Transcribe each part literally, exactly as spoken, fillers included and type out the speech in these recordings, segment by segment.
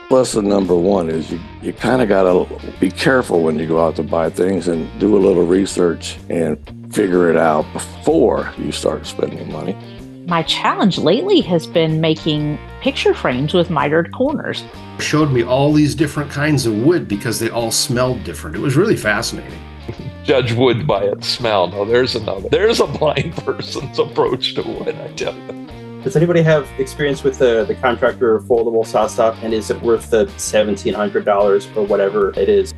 Lesson number one is you, you kind of got to be careful when you go out to buy things and do a little research and figure it out before you start spending money. My challenge lately has been making picture frames with mitered corners. Showed me all these different kinds of wood because they all smelled different. It was really fascinating. Judge wood by its smell. No, there's another. There's a blind person's approach to wood, I tell you. Does anybody have experience with the, the contractor foldable saw stop, and is it worth the seventeen hundred dollars or whatever it is?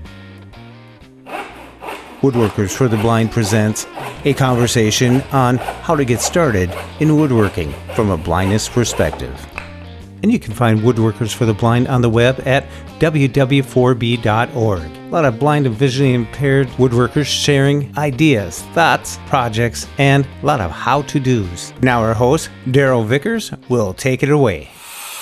Woodworkers for the Blind presents a conversation on how to get started in woodworking from a blindness perspective. And you can find Woodworkers for the Blind on the web at w w four b dot org. A lot of blind and visually impaired woodworkers sharing ideas, thoughts, projects, and a lot of how-to-dos. Now our host, Daryl Vickers, will take it away.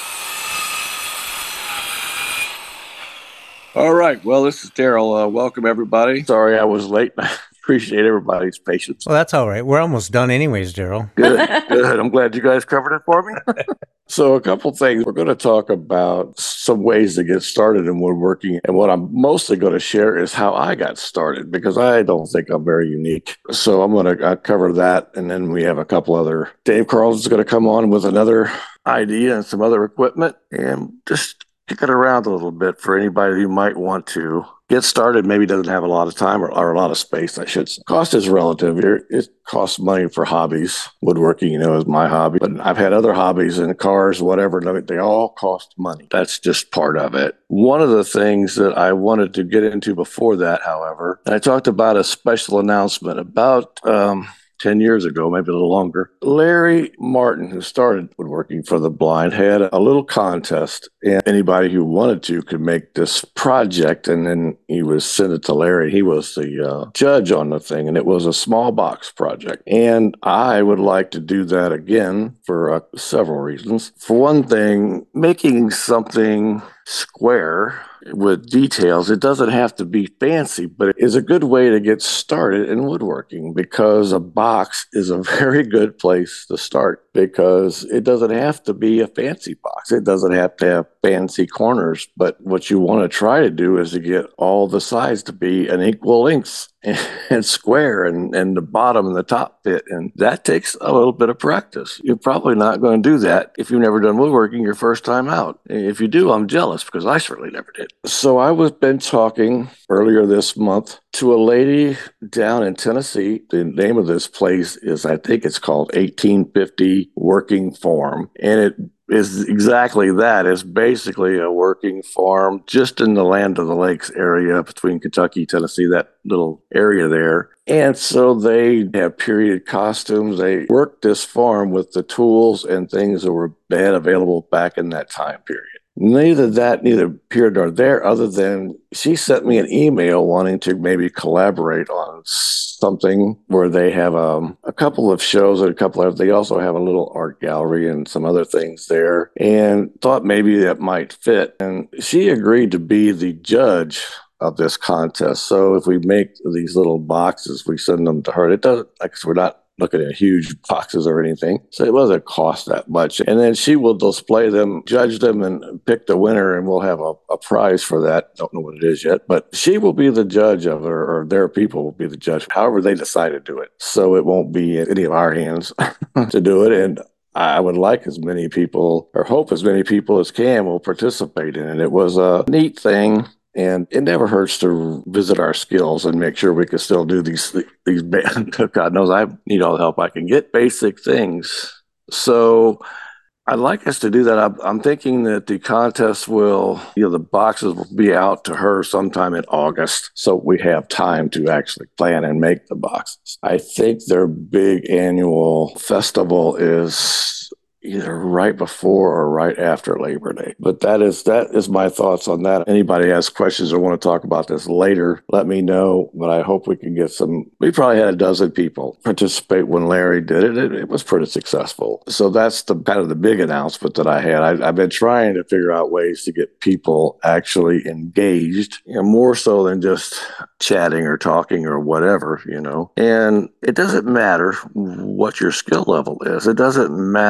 All right. Well, this is Daryl. Uh, welcome, everybody. Sorry I was late. I appreciate everybody's patience. Well, that's all right. We're almost done anyways, Daryl. Good. Good. I'm glad you guys covered it for me. So a couple things. We're going to talk about some ways to get started in woodworking. And what I'm mostly going to share is how I got started, because I don't think I'm very unique. So I'm going to cover that. And then we have a couple other. Dave Carlson is going to come on with another idea and some other equipment, and just kick it around a little bit for anybody who might want to get started, maybe doesn't have a lot of time or, or a lot of space, I should say. Cost is relative here. It costs money for hobbies. Woodworking, you know, is my hobby. But I've had other hobbies in cars, whatever. They all cost money. That's just part of it. One of the things that I wanted to get into before that, however, and I talked about a special announcement about um, ten years ago, maybe a little longer. Larry Martin, who started Woodworking for the Blind, had a little contest, and anybody who wanted to could make this project, and then he would send it to Larry. He was the uh, judge on the thing, and it was a small box project. And I would like to do that again for uh, several reasons. For one thing, making something square with details, it doesn't have to be fancy, but it is a good way to get started in woodworking, because a box is a very good place to start, because it doesn't have to be a fancy box. It doesn't have to have fancy corners, but what you want to try to do is to get all the sides to be an equal lengths and, and square, and, and the bottom and the top fit. And that takes a little bit of practice. You're probably not going to do that if you've never done woodworking your first time out. If you do, I'm jealous, because I certainly never did. So I was been talking earlier this month to a lady down in Tennessee. The name of this place is, I think it's called eighteen fifty Working Farm. And it is exactly that. It's basically a working farm just in the Land of the Lakes area between Kentucky, Tennessee, that little area there. And so they have period costumes. They worked this farm with the tools and things that were they had available back in that time period. Neither that, neither here nor there, other than she sent me an email wanting to maybe collaborate on something where they have um, a couple of shows and a couple of, they also have a little art gallery and some other things there, and thought maybe that might fit. And she agreed to be the judge of this contest. So if we make these little boxes, we send them to her. It doesn't, like, we're not looking at huge boxes or anything, so it doesn't cost that much. And then she will display them, judge them, and pick the winner, and we'll have a, a prize for that. Don't know what it is yet, but she will be the judge of it, or, or their people will be the judge, however they decide to do it. So it won't be in any of our hands to do it. And I would like as many people, or hope as many people as can, will participate in it. It was a neat thing. And it never hurts to visit our skills and make sure we can still do these, these, God knows I need all the help I can get, basic things. So I'd like us to do that. I'm, I'm thinking that the contest will, you know, the boxes will be out to her sometime in August, so we have time to actually plan and make the boxes. I think their big annual festival is either right before or right after Labor Day. But that is that is my thoughts on that. Anybody has questions or want to talk about this later, let me know. But I hope we can get some. We probably had a dozen people participate when Larry did it. It, it was pretty successful. So that's the kind of the big announcement that I had. I, I've been trying to figure out ways to get people actually engaged, you know, more so than just chatting or talking or whatever, you know. And it doesn't matter what your skill level is. It doesn't matter. I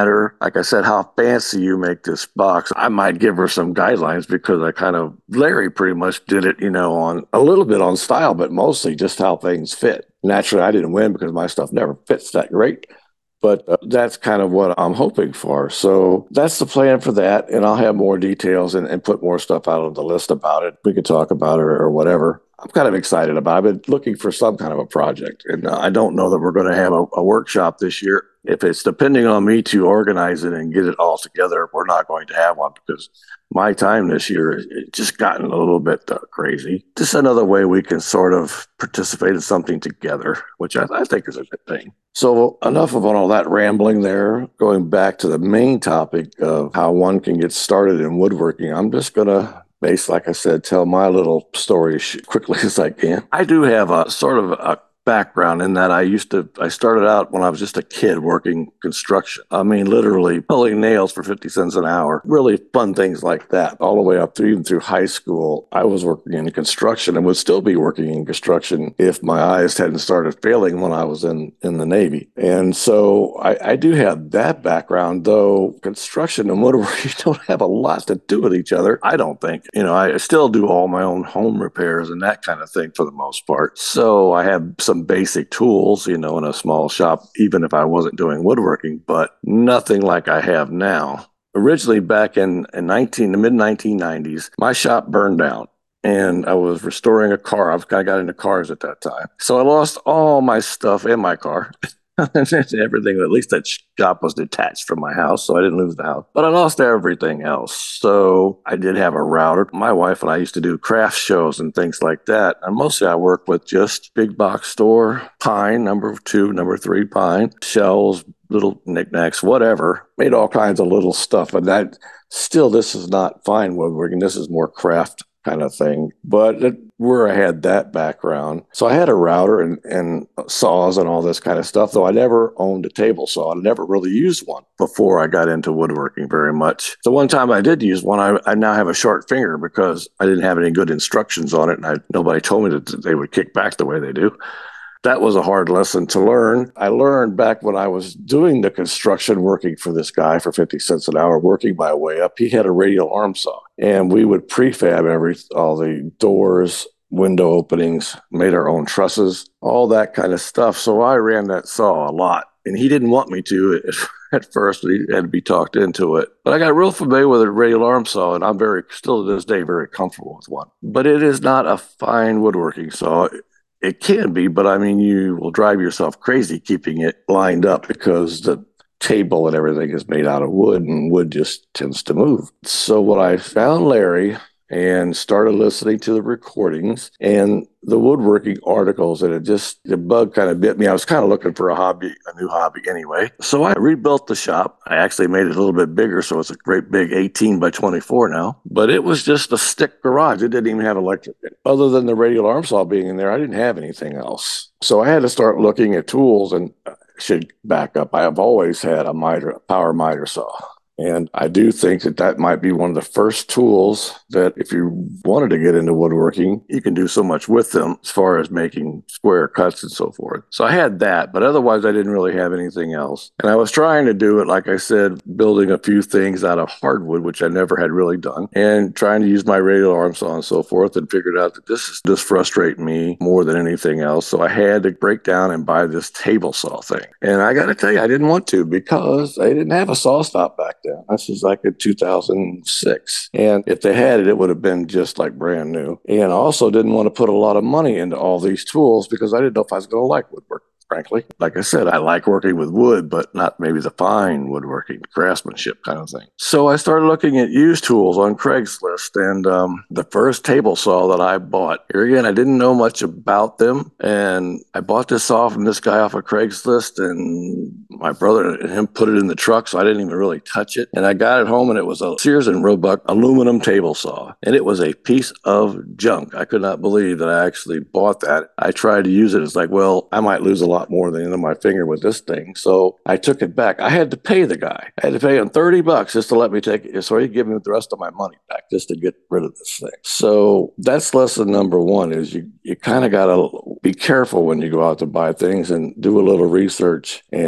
like I said, how fancy you make this box. I might give her some guidelines because I kind of, Larry pretty much did it, you know, on a little bit on style, but mostly just how things fit. Naturally, I didn't win because my stuff never fits that great. But uh, that's kind of what I'm hoping for. So that's the plan for that. And I'll have more details and, and put more stuff out on the list about it. We could talk about it or, or whatever. I'm kind of excited about it. I've been looking for some kind of a project. And uh, I don't know that we're going to have a, a workshop this year. If it's depending on me to organize it and get it all together, we're not going to have one because my time this year has just gotten a little bit uh, crazy. Just another way we can sort of participate in something together, which I, I think is a good thing. So enough of all that rambling there. Going back to the main topic of how one can get started in woodworking, I'm just going to base, like I said, tell my little story as quickly as I can. I do have a sort of a background in that I used to, I started out when I was just a kid working construction. I mean, literally pulling nails for fifty cents an hour, really fun things like that, all the way up through even through high school. I was working in construction and would still be working in construction if my eyes hadn't started failing when I was in, in the Navy. And so I, I do have that background, though construction and woodworking don't have a lot to do with each other, I don't think. You know, I still do all my own home repairs and that kind of thing for the most part. So I have some basic tools, you know, in a small shop, even if I wasn't doing woodworking, but nothing like I have now. Originally, back in, in nineteen, the mid nineteen nineties, my shop burned down and I was restoring a car. I was kind of got into cars at that time. So I lost all my stuff in my car. Everything, at least that shop was detached from my house, so I didn't lose the house. But I lost everything else. So I did have a router. My wife and I used to do craft shows and things like that. And mostly I work with just big box store, pine, number two, number three pine, shells, little knickknacks, whatever. Made all kinds of little stuff. And that still, this is not fine woodworking. This is more craft kind of thing. But it, where I had that background. So I had a router and, and saws and all this kind of stuff, though I never owned a table saw. I never really used one before I got into woodworking very much. So one time I did use one, I, I now have a short finger because I didn't have any good instructions on it, and I, nobody told me that they would kick back the way they do. That was a hard lesson to learn. I learned back when I was doing the construction, working for this guy for fifty cents an hour, working my way up. He had a radial arm saw, and we would prefab every all the doors, window openings, made our own trusses, all that kind of stuff. So I ran that saw a lot, and he didn't want me to at first. He had to be talked into it. But I got real familiar with a radial arm saw, and I'm very, still to this day, very comfortable with one. But it is not a fine woodworking saw. It can be, but I mean, you will drive yourself crazy keeping it lined up because the table and everything is made out of wood, and wood just tends to move. So what I found Larry and started listening to the recordings and the woodworking articles, and it just, the bug kind of bit me. I was kind of looking for a hobby, a new hobby anyway. So I rebuilt the shop. I actually made it a little bit bigger, so it's a great big eighteen by twenty-four now. But it was just a stick garage. It didn't even have electric in it. Other than the radial arm saw being in there, I didn't have anything else. So I had to start looking at tools, and I should back up. I have always had a miter, a power miter saw. And I do think that that might be one of the first tools that if you wanted to get into woodworking, you can do so much with them as far as making square cuts and so forth. So I had that, but otherwise I didn't really have anything else. And I was trying to do it, like I said, building a few things out of hardwood, which I never had really done, and trying to use my radial arm saw and so forth, and figured out that this is this frustrates me more than anything else. So I had to break down and buy this table saw thing. And I got to tell you, I didn't want to because I didn't have a saw stop back then. This is like in two thousand six. And if they had it, it would have been just like brand new. And I also didn't want to put a lot of money into all these tools because I didn't know if I was going to like woodwork, frankly. Like I said, I like working with wood, but not maybe the fine woodworking, craftsmanship kind of thing. So I started looking at used tools on Craigslist. And um, the first table saw that I bought, here again, I didn't know much about them. And I bought this saw from this guy off of Craigslist, and my brother and him put it in the truck, so I didn't even really touch it. And I got it home, and it was a Sears and Roebuck aluminum table saw. And it was a piece of junk. I could not believe that I actually bought that. I tried to use it. It's like, well, I might lose a lot more than the end of my finger with this thing. So I took it back. I had to pay the guy. I had to pay him thirty bucks just to let me take it. So he'd give me the rest of my money back just to get rid of this thing. So that's lesson number one, is you, you kind of got to be careful when you go out to buy things and do a little research and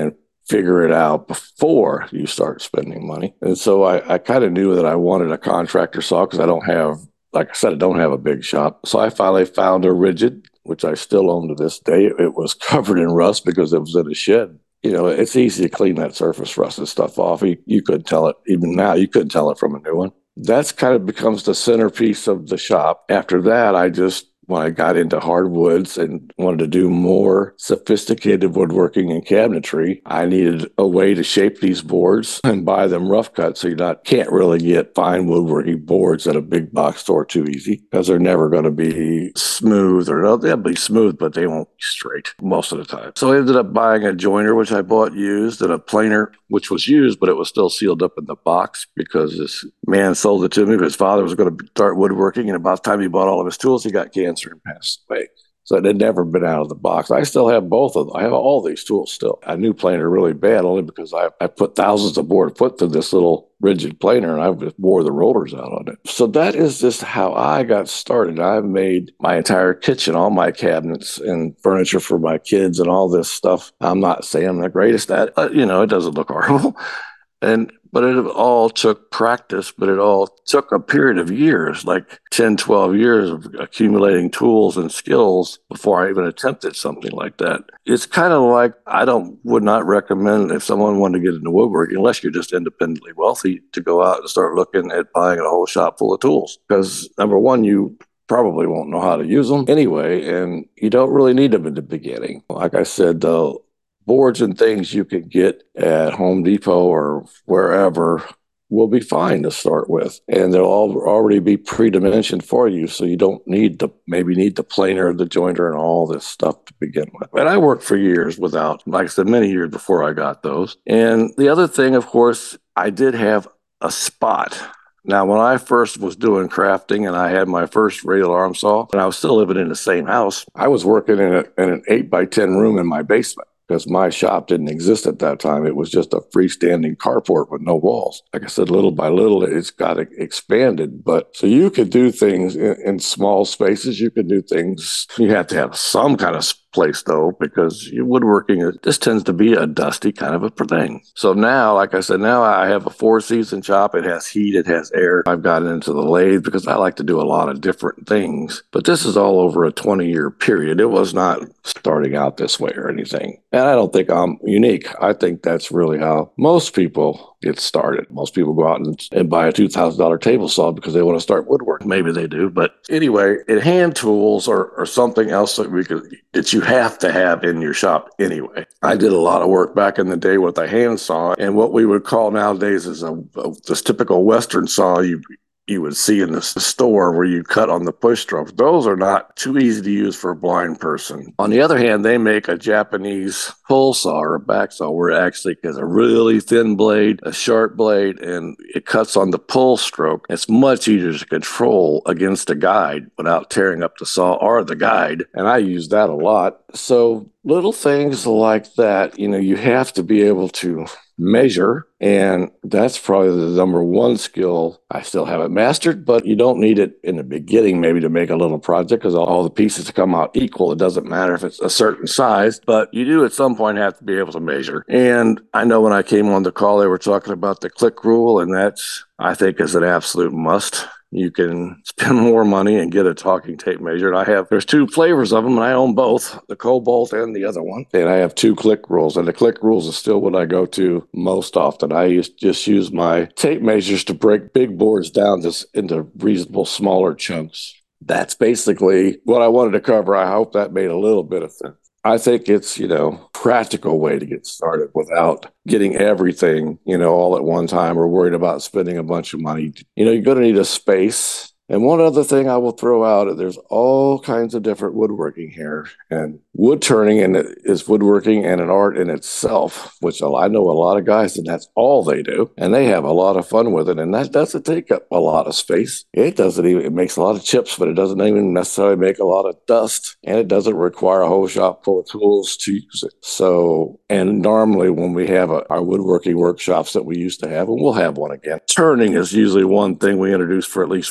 figure it out before you start spending money. And so I, I kind of knew that I wanted a contractor saw because I don't have, like I said, I don't have a big shop. So I finally found a Rigid, which I still own to this day. It was covered in rust because it was in a shed. You know, it's easy to clean that surface rusted stuff off. You, you couldn't tell it, even now, you couldn't tell it from a new one. That's kind of becomes the centerpiece of the shop. After that, I just, when I got into hardwoods and wanted to do more sophisticated woodworking and cabinetry, I needed a way to shape these boards and buy them rough cut. So you not can't really get fine woodworking boards at a big box store too easy because they're never going to be smooth, or they'll be smooth, but they won't be straight most of the time. So I ended up buying a joiner, which I bought used, and a planer, which was used, but it was still sealed up in the box because this man sold it to me. But his father was going to start woodworking, and about the time he bought all of his tools, he got cancer and passed away. So it had never been out of the box. I still have both of them. I have all these tools still. I knew planer really bad only because I, I put thousands of board foot through this little Rigid planer, and I just wore the rollers out on it. So that is just how I got started. I've made my entire kitchen, all my cabinets and furniture for my kids and all this stuff. I'm not saying I'm the greatest at it, but, you know, it doesn't look horrible. And but it all took practice, but it all took a period of years, like ten, twelve years of accumulating tools and skills before I even attempted something like that. It's kind of like, I don't would not recommend if someone wanted to get into woodworking, unless you're just independently wealthy, to go out and start looking at buying a whole shop full of tools. Because number one, you probably won't know how to use them anyway, and you don't really need them in the beginning. Like I said, though, boards and things you can get at Home Depot or wherever will be fine to start with. And they'll all already be pre-dimensioned for you. So you don't need the, maybe need the planer, the jointer, and all this stuff to begin with. And I worked for years without, like I said, many years before I got those. And the other thing, of course, I did have a spot. Now, when I first was doing crafting and I had my first radial arm saw, and I was still living in the same house, I was working in, a, in an eight by ten room in my basement, because my shop didn't exist at that time. It was just a freestanding carport with no walls. Like I said, little by little, it's got expanded. But so you could do things in, in small spaces. You could do things. You have to have some kind of place, though, because woodworking, this tends to be a dusty kind of a thing. So now, like I said, now I have a four-season shop. It has heat. It has air. I've gotten into the lathe because I like to do a lot of different things. But this is all over a twenty-year period. It was not starting out this way or anything. And I don't think I'm unique. I think that's really how most people get started. Most people go out and, and buy a two thousand dollars table saw because they want to start woodworking. Maybe they do. But anyway, it, hand tools are, are something else that we could, that you have to have in your shop anyway. I did a lot of work back in the day with a hand saw, and what we would call nowadays is a, a this typical Western saw you you would see in the store where you cut on the push stroke. Those are not too easy to use for a blind person. On the other hand, they make a Japanese pull saw or a back saw where it actually has a really thin blade, a sharp blade, and it cuts on the pull stroke. It's much easier to control against a guide without tearing up the saw or the guide. And I use that a lot. So little things like that, you know, you have to be able to measure, and that's probably the number one skill. I still haven't mastered, but you don't need it in the beginning maybe to make a little project because all the pieces come out equal. It doesn't matter if it's a certain size, but you do at some point have to be able to measure. And I know when I came on the call, they were talking about the click rule, and that's, I think, is an absolute must. You can spend more money and get a talking tape measure. And I have, there's two flavors of them, and I own both, the Cobalt and the other one. And I have two click rules, and the click rules is still what I go to most often. I used, just use my tape measures to break big boards down just into reasonable smaller chunks. That's basically what I wanted to cover. I hope that made a little bit of sense. I think it's, you know, practical way to get started without getting everything, you know, all at one time or worried about spending a bunch of money. You know, you're going to need a space. And one other thing I will throw out, there's all kinds of different woodworking here. And wood turning and is woodworking and an art in itself, which I know a lot of guys, and that's all they do. And they have a lot of fun with it. And that doesn't take up a lot of space. It doesn't even, it makes a lot of chips, but it doesn't even necessarily make a lot of dust. And it doesn't require a whole shop full of tools to use it. So, and normally when we have a, our woodworking workshops that we used to have, and we'll have one again, turning is usually one thing we introduce for at least one day.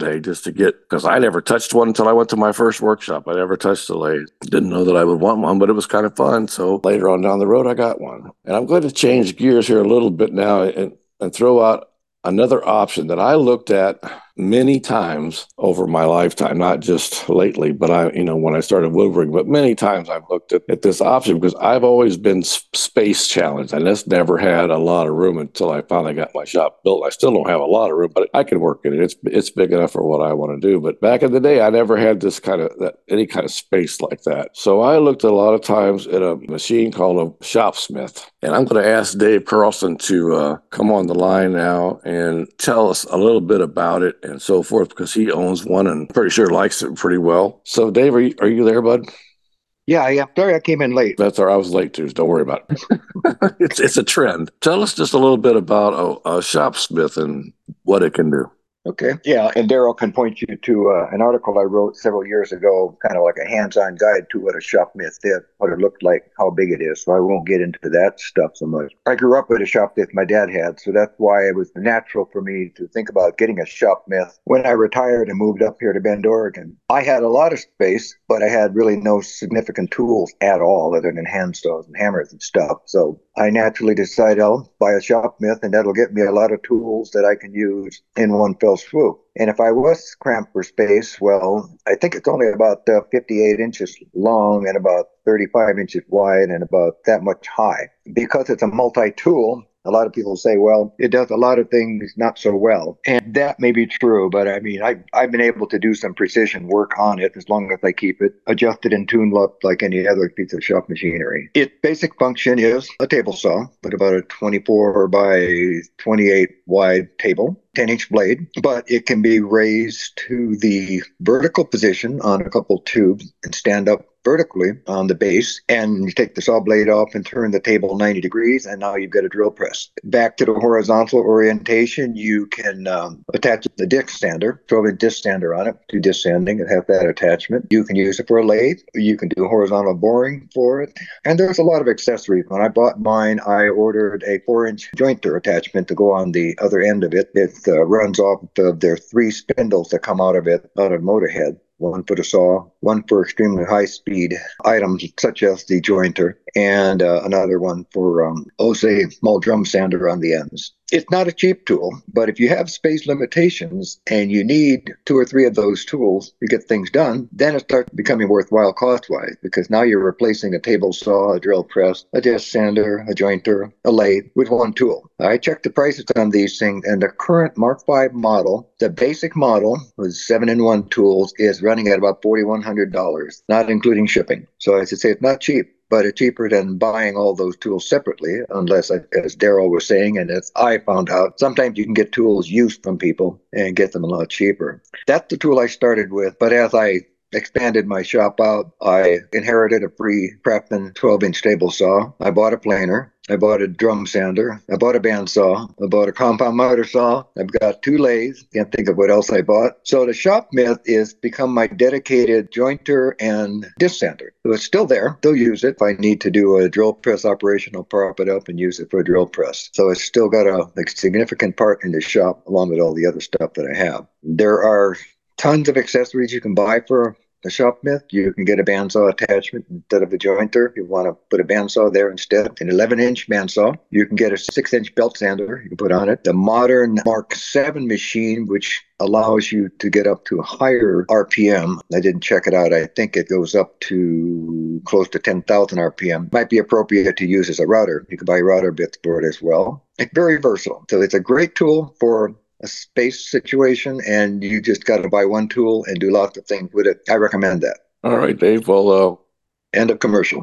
day just to get, because I never touched one until I went to my first workshop. I never touched a lathe. Didn't know that I would want one, but it was kind of fun. So later on down the road, I got one. And I'm going to change gears here a little bit now and, and throw out another option that I looked at many times over my lifetime, not just lately, but I, you know, when I started woodworking, but many times I've looked at, at this option because I've always been space challenged. I just never had a lot of room until I finally got my shop built. I still don't have a lot of room, but I can work in it. It's it's big enough for what I want to do. But back in the day, I never had this kind of that, any kind of space like that. So I looked a lot of times at a machine called a Shopsmith, and I'm going to ask Dave Carlson to uh, come on the line now and tell us a little bit about it and so forth, because he owns one and pretty sure likes it pretty well. So Dave, are you, are you there, bud? Yeah, I am. Sorry I came in late. That's all right. I was late too. So don't worry about it. it's it's a trend. Tell us just a little bit about a, a Shopsmith and what it can do. Okay. Yeah, and Daryl can point you to uh, an article I wrote several years ago, kind of like a hands-on guide to what a Shopsmith did, what it looked like, how big it is. So I won't get into that stuff so much. I grew up with a Shopsmith my dad had, so that's why it was natural for me to think about getting a Shopsmith. When I retired and moved up here to Bend, Oregon, I had a lot of space, but I had really no significant tools at all other than hand saws and hammers and stuff. So I naturally decided I'll buy a Shopsmith, and that'll get me a lot of tools that I can use in one fell swoop. And if I was cramped for space, well, I think it's only about uh, fifty-eight inches long and about thirty-five inches wide and about that much high. Because it's a multi-tool, a lot of people say, well, it does a lot of things not so well. And that may be true, but I mean, I, I've been able to do some precision work on it as long as I keep it adjusted and tuned up like any other piece of shop machinery. Its basic function is a table saw with about a twenty-four by twenty-eight wide table, ten inch blade, but it can be raised to the vertical position on a couple tubes and stand up vertically on the base, and you take the saw blade off and turn the table ninety degrees, and now you've got a drill press. Back to the horizontal orientation, you can um, attach the disc sander, throw a disc sander on it, do disc sanding and have that attachment. You can use it for a lathe, you can do horizontal boring for it, and there's a lot of accessories. When I bought mine, I ordered a four inch jointer attachment to go on the other end of it. It uh, runs off of their three spindles that come out of it, out of the motor head. One for the saw, one for extremely high-speed items such as the jointer, and uh, another one for, um, oh, say, small drum sander on the ends. It's not a cheap tool, but if you have space limitations and you need two or three of those tools to get things done, then it starts becoming worthwhile cost-wise, because now you're replacing a table saw, a drill press, a disc sander, a jointer, a lathe with one tool. I checked the prices on these things, and the current Mark five model, the basic model with seven in one tools, is running at about four thousand one hundred dollars, not including shipping. So as I say, it's not cheap, but it's cheaper than buying all those tools separately, unless, as Daryl was saying, and as I found out, sometimes you can get tools used from people and get them a lot cheaper. That's the tool I started with, but as I expanded my shop out, I inherited a free Craftsman twelve inch table saw. I bought a planer. I bought a drum sander. I bought a bandsaw. I bought a compound miter saw. I've got two lathes. Can't think of what else I bought. So the Shopsmith is become my dedicated jointer and disc sander. So it's still there. Still use it. If I need to do a drill press operation, I'll prop it up and use it for a drill press. So it's still got a, a significant part in the shop along with all the other stuff that I have. There are tons of accessories you can buy for a Shopsmith. You can get a bandsaw attachment instead of a jointer if you want to put a bandsaw there instead. An eleven inch bandsaw. You can get a six inch belt sander you can put on it. The modern Mark seven machine, which allows you to get up to a higher R P M. I didn't check it out. I think it goes up to close to ten thousand R P M. Might be appropriate to use as a router. You can buy router bits for it as well. It's very versatile. So it's a great tool for a space situation, and you just got to buy one tool and do lots of things with it. I recommend that. All right, Dave. Well, uh... end of commercial.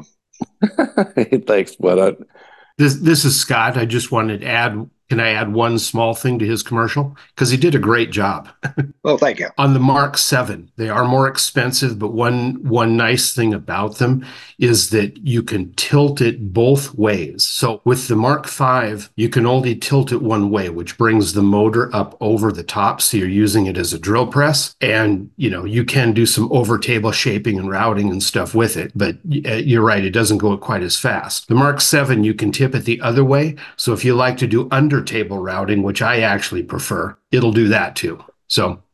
Thanks, bud. I... This this is Scott. I just wanted to add. Can I add one small thing to his commercial? Because he did a great job. Oh, thank you. On the Mark seven, they are more expensive, but one one nice thing about them is that you can tilt it both ways. So with the Mark five, you can only tilt it one way, which brings the motor up over the top. So you're using it as a drill press. And, you know, you can do some over table shaping and routing and stuff with it. But you're right, it doesn't go quite as fast. The Mark seven, you can tip it the other way. So if you like to do under table routing, which I actually prefer, it'll do that too. So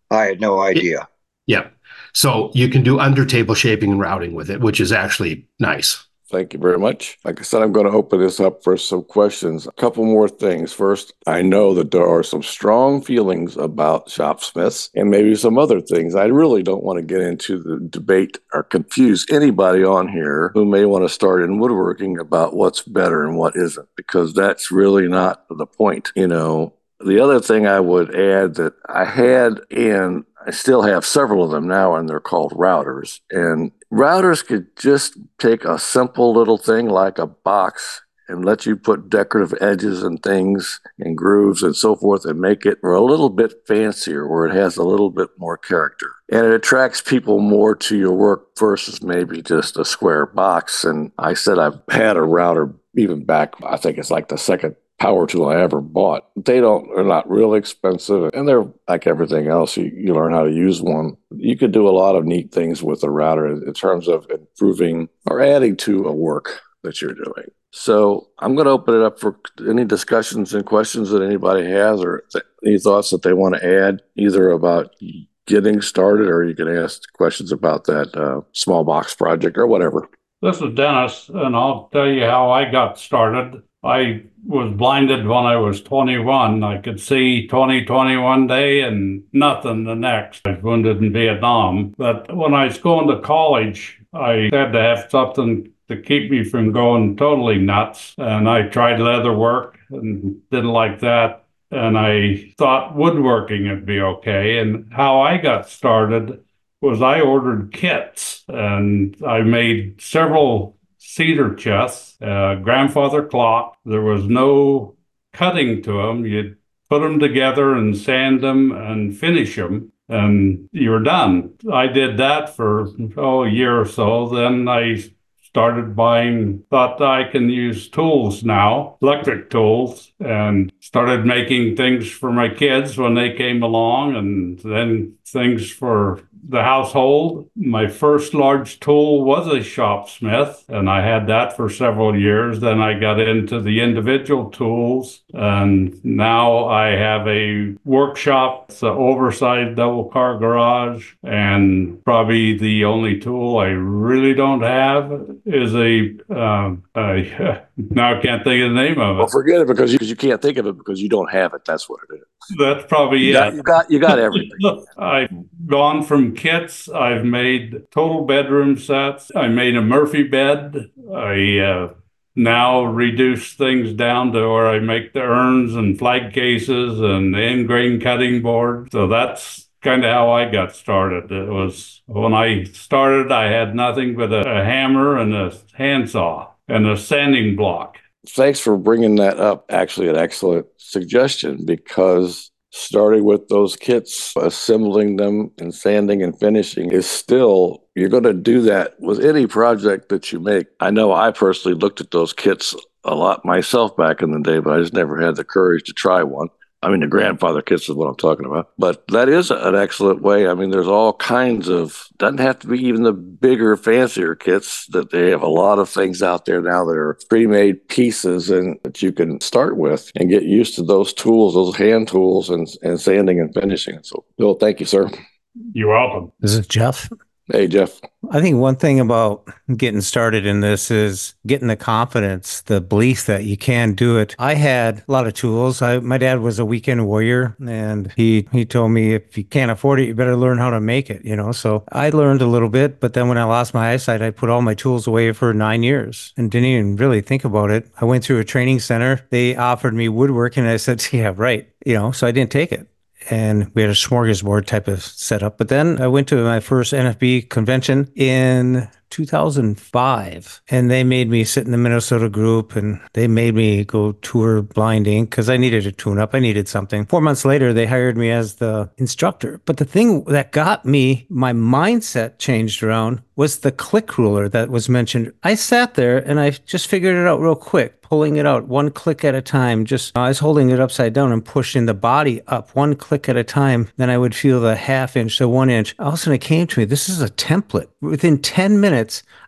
I had no idea. Yeah. So you can do under table shaping and routing with it, which is actually nice. Thank you very much. Like I said, I'm going to open this up for some questions. A couple more things. First, I know that there are some strong feelings about shopsmiths and maybe some other things. I really don't want to get into the debate or confuse anybody on here who may want to start in woodworking about what's better and what isn't, because that's really not the point. You know, the other thing I would add that I had, and I still have several of them now, and they're called routers. And routers could just take a simple little thing like a box and let you put decorative edges and things and grooves and so forth and make it a little bit fancier, where it has a little bit more character. And it attracts people more to your work versus maybe just a square box. And I said I've had a router even back, I think it's like the second power tool I ever bought. They don't, they're not really expensive, and they're like everything else. You, you learn how to use one. You could do a lot of neat things with a router in terms of improving or adding to a work that you're doing. So I'm going to open it up for any discussions and questions that anybody has, or th- any thoughts that they want to add, either about getting started, or you can ask questions about that uh, small box project or whatever. This is Dennis, and I'll tell you how I got started. I was blinded when I was twenty-one. I could see twenty twenty one day and nothing the next. I was wounded in Vietnam. But when I was going to college, I had to have something to keep me from going totally nuts. And I tried leather work and didn't like that. And I thought woodworking would be okay. And how I got started was I ordered kits, and I made several cedar chests, uh, grandfather clock. There was no cutting to them. You'd put them together and sand them and finish them, and you were done. I did that for, oh, a year or so. Then I started buying, thought I can use tools now, electric tools, and started making things for my kids when they came along, and then things for the household. My first large tool was a shopsmith, and I had that for several years. Then I got into the individual tools, and now I have a workshop. It's an oversized double car garage, and probably the only tool I really don't have is a, um, a now I can't think of the name of it. Well, forget it, because you, you can't think of it because you don't have it. That's what it is. That's probably you it. Got, you got you got everything. I've gone from kits. I've made total bedroom sets. I made a Murphy bed. I uh, now reduce things down to where I make the urns and flag cases and the end grain cutting board. So that's kind of how I got started. It was when I started, I had nothing but a, a hammer and a handsaw and a sanding block. Thanks for bringing that up. Actually, an excellent suggestion, because starting with those kits, assembling them and sanding and finishing is still, you're going to do that with any project that you make. I know I personally looked at those kits a lot myself back in the day, but I just never had the courage to try one. I mean, the grandfather kits is what I'm talking about. But that is an excellent way. I mean, there's all kinds of, doesn't have to be even the bigger, fancier kits, that they have a lot of things out there now that are pre-made pieces and that you can start with and get used to those tools, those hand tools, and, and sanding and finishing. So, Bill, thank you, sir. You're welcome. This is Jeff. Hey, Jeff. I think one thing about getting started in this is getting the confidence, the belief that you can do it. I had a lot of tools. I, my dad was a weekend warrior, and he, he told me, if you can't afford it, you better learn how to make it, you know? So I learned a little bit, but then when I lost my eyesight, I put all my tools away for nine years and didn't even really think about it. I went through a training center. They offered me woodworking, and I said, yeah, right. You know, so I didn't take it. And we had a smorgasbord type of setup. But then I went to my first N F B convention in two thousand five, and they made me sit in the Minnesota group, and they made me go tour Blind Ink because I needed a tune-up. I needed something. Four months later, they hired me as the instructor. But the thing that got me, my mindset changed around, was the click ruler that was mentioned. I sat there and I just figured it out real quick, pulling it out one click at a time. Just I was holding it upside down and pushing the body up one click at a time. Then I would feel the half inch to one inch. All of a sudden it came to me, this is a template. Within ten minutes,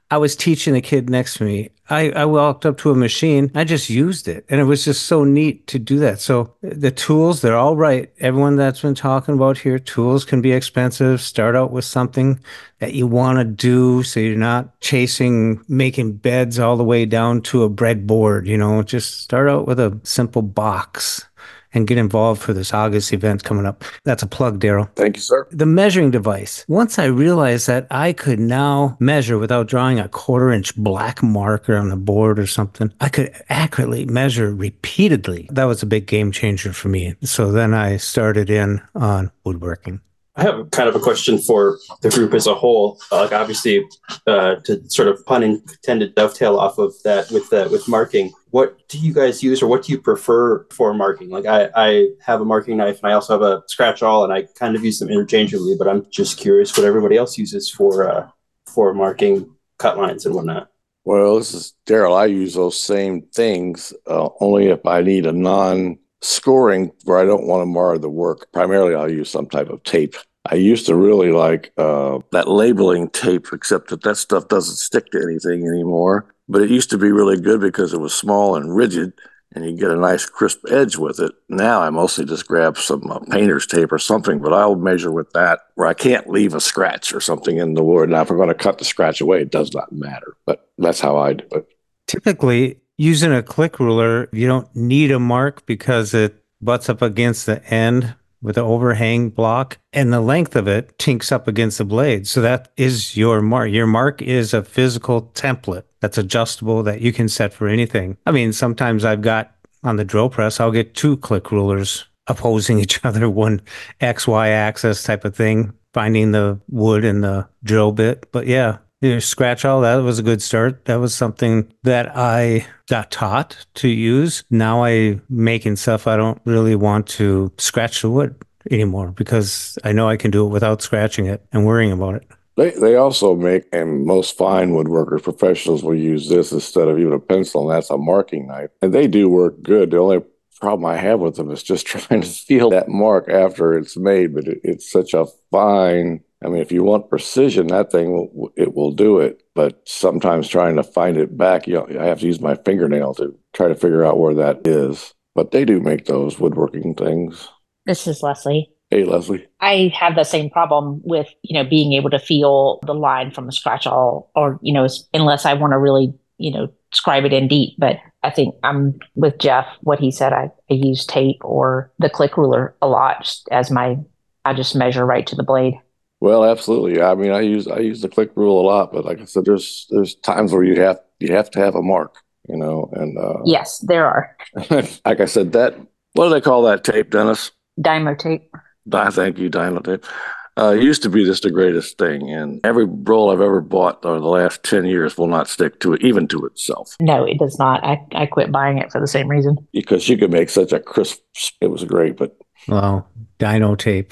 I was teaching the kid next to me. I, I walked up to a machine. I just used it. And it was just so neat to do that. So the tools, they're all right. Everyone that's been talking about here, tools can be expensive. Start out with something that you want to do so you're not chasing, making beds all the way down to a breadboard. You know, just start out with a simple box and get involved for this August event coming up. That's a plug, Daryl. Thank you, sir. The measuring device. Once I realized that I could now measure without drawing a quarter inch black marker on the board or something, I could accurately measure repeatedly. That was a big game changer for me. So then I started in on woodworking. I have kind of a question for the group as a whole. Uh, like obviously, uh, to sort of pun intended dovetail off of that with uh, with marking. What do you guys use, or what do you prefer for marking? Like I, I have a marking knife, and I also have a scratch awl, and I kind of use them interchangeably. But I'm just curious what everybody else uses for uh, for marking cut lines and whatnot. Well, this is Daryl. I use those same things uh, only if I need a non. Scoring where I don't want to mar the work. Primarily, I'll use some type of tape. I used to really like uh, that labeling tape, except that that stuff doesn't stick to anything anymore. But it used to be really good because it was small and rigid, and you get a nice crisp edge with it. Now I mostly just grab some uh, painter's tape or something, but I'll measure with that where I can't leave a scratch or something in the wood. Now, if I'm going to cut the scratch away, it does not matter. But that's how I do it. Typically, using a click ruler, you don't need a mark because it butts up against the end with an overhang block, and the length of it tinks up against the blade. So that is your mark. Your mark is a physical template that's adjustable that you can set for anything. I mean, sometimes I've got on the drill press, I'll get two click rulers opposing each other, one X Y axis type of thing, finding the wood and the drill bit. But yeah. You know, scratch awl, that was a good start. That was something that I got taught to use. Now I making stuff I don't really want to scratch the wood anymore because I know I can do it without scratching it and worrying about it. They they also make, and most fine woodworkers, professionals will use this instead of even a pencil, and that's a marking knife. And they do work good. The only problem I have with them is just trying to feel that mark after it's made, but it, it's such a fine... I mean, if you want precision, that thing, will, it will do it. But sometimes trying to find it back, you know, I have to use my fingernail to try to figure out where that is. But they do make those woodworking things. This is Leslie. Hey, Leslie. I have the same problem with, you know, being able to feel the line from a scratch awl, or, you know, unless I want to really, you know, scribe it in deep. But I think I'm with Jeff, what he said. I, I use tape or the click ruler a lot just as my, I just measure right to the blade. Well, absolutely. I mean, I use I use the click rule a lot, but like I said, there's there's times where you have you have to have a mark, you know. And uh, yes, there are. Like I said, that what do they call that tape, Dennis? Dymo tape. I thank you, Dymo tape. Uh, it used to be just the greatest thing, and every roll I've ever bought over the last ten years will not stick to it, even to itself. No, it does not. I, I quit buying it for the same reason. Because you could make such a crisp. It was great, but wow, Dyno tape.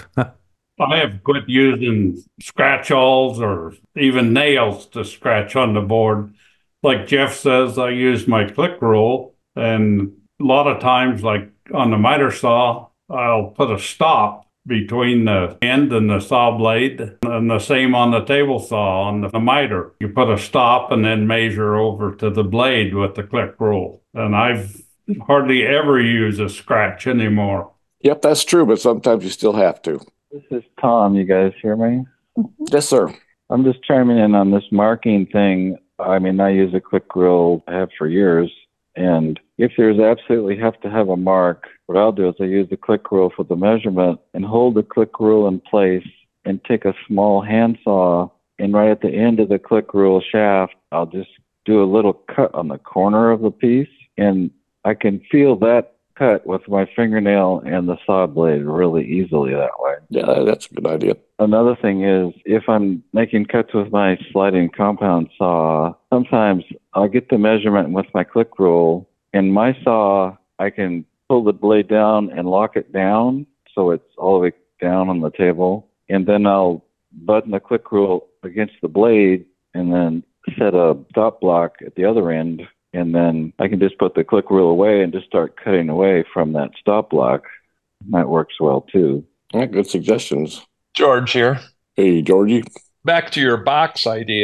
I have quit using scratch awls or even nails to scratch on the board. Like Jeff says, I use my click rule, and a lot of times, like on the miter saw, I'll put a stop between the end and the saw blade, and the same on the table saw on the miter. You put a stop and then measure over to the blade with the click rule. And I've hardly ever used a scratch anymore. Yep, that's true, but sometimes you still have to. This is Tom. You guys hear me? Yes, sir. I'm just chiming in on this marking thing. I mean, I use a click rule I have for years. And if there's absolutely have to have a mark, what I'll do is I use the click rule for the measurement and hold the click rule in place and take a small handsaw. And right at the end of the click rule shaft, I'll just do a little cut on the corner of the piece. And I can feel that cut with my fingernail and the saw blade really easily that way. Yeah, that's a good idea. Another thing is if I'm making cuts with my sliding compound saw, sometimes I'll get the measurement with my click rule. In my saw, I can pull the blade down and lock it down so it's all the way down on the table. And then I'll button the click rule against the blade and then set a stop block at the other end. And then I can just put the click rule away and just start cutting away from that stop block. That works well, too. Yeah, good suggestions. George here. Hey, Georgie. Back to your box idea.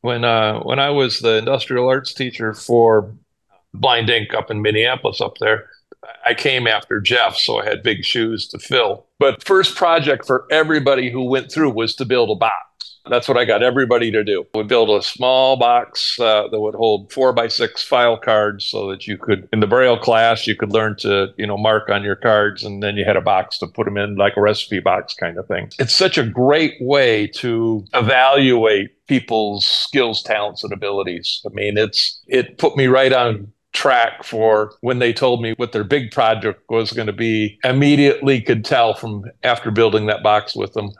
When uh, when I was the industrial arts teacher for Blind Ink up in Minneapolis up there, I came after Jeff, so I had big shoes to fill. But first project for everybody who went through was to build a box. That's what I got everybody to do. We build a small box uh, that would hold four by six file cards so that you could, in the Braille class, you could learn to, you know, mark on your cards, and then you had a box to put them in, like a recipe box kind of thing. It's such a great way to evaluate people's skills, talents, and abilities. I mean, it's it put me right on track for when they told me what their big project was going to be. Immediately could tell from after building that box with them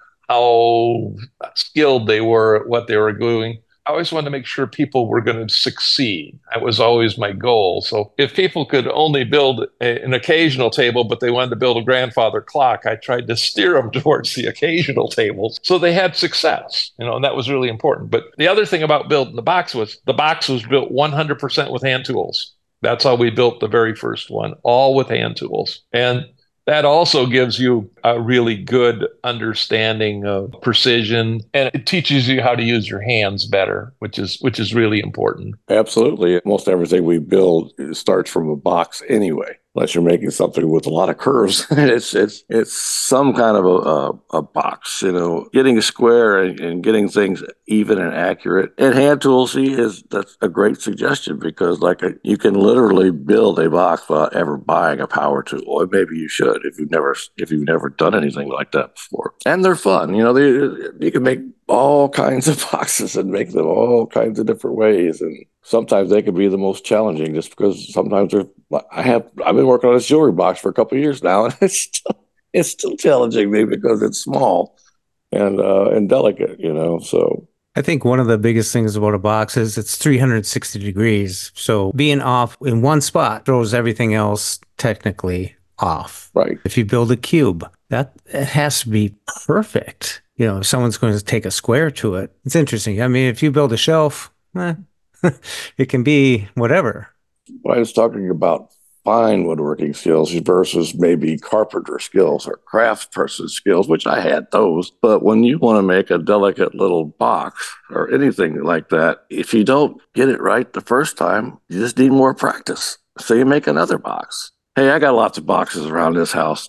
how skilled they were at what they were doing. I always wanted to make sure people were going to succeed. That was always my goal. So if people could only build a, an occasional table, but they wanted to build a grandfather clock, I tried to steer them towards the occasional tables so they had success, you know, and that was really important. But the other thing about building the box was the box was built one hundred percent with hand tools. That's how we built the very first one, all with hand tools. And that also gives you a really good understanding of precision, and it teaches you how to use your hands better, which is which is really important. Absolutely. Most everything we build starts from a box anyway, unless you're making something with a lot of curves. it's it's it's some kind of a, a, a box, you know, getting a square and, and getting things even and accurate. And hand tools, see, is that's a great suggestion, because like a, you can literally build a box without ever buying a power tool. Or maybe you should if you've never if you've never done anything like that before. And they're fun, you know. They you can make all kinds of boxes and make them all kinds of different ways, and sometimes they can be the most challenging, just because sometimes they're. I have I've been working on this jewelry box for a couple of years now, and it's still, it's still challenging me because it's small and uh, and delicate, you know. So I think one of the biggest things about a box is it's three hundred sixty degrees. So being off in one spot throws everything else technically off. Right. If you build a cube, that it has to be perfect. You know, if someone's going to take a square to it, it's interesting. I mean, if you build a shelf, eh, it can be whatever. I was talking about fine woodworking skills versus maybe carpenter skills or craft person skills, which I had those. But when you want to make a delicate little box or anything like that, if you don't get it right the first time, you just need more practice. So you make another box. Hey, I got lots of boxes around this house.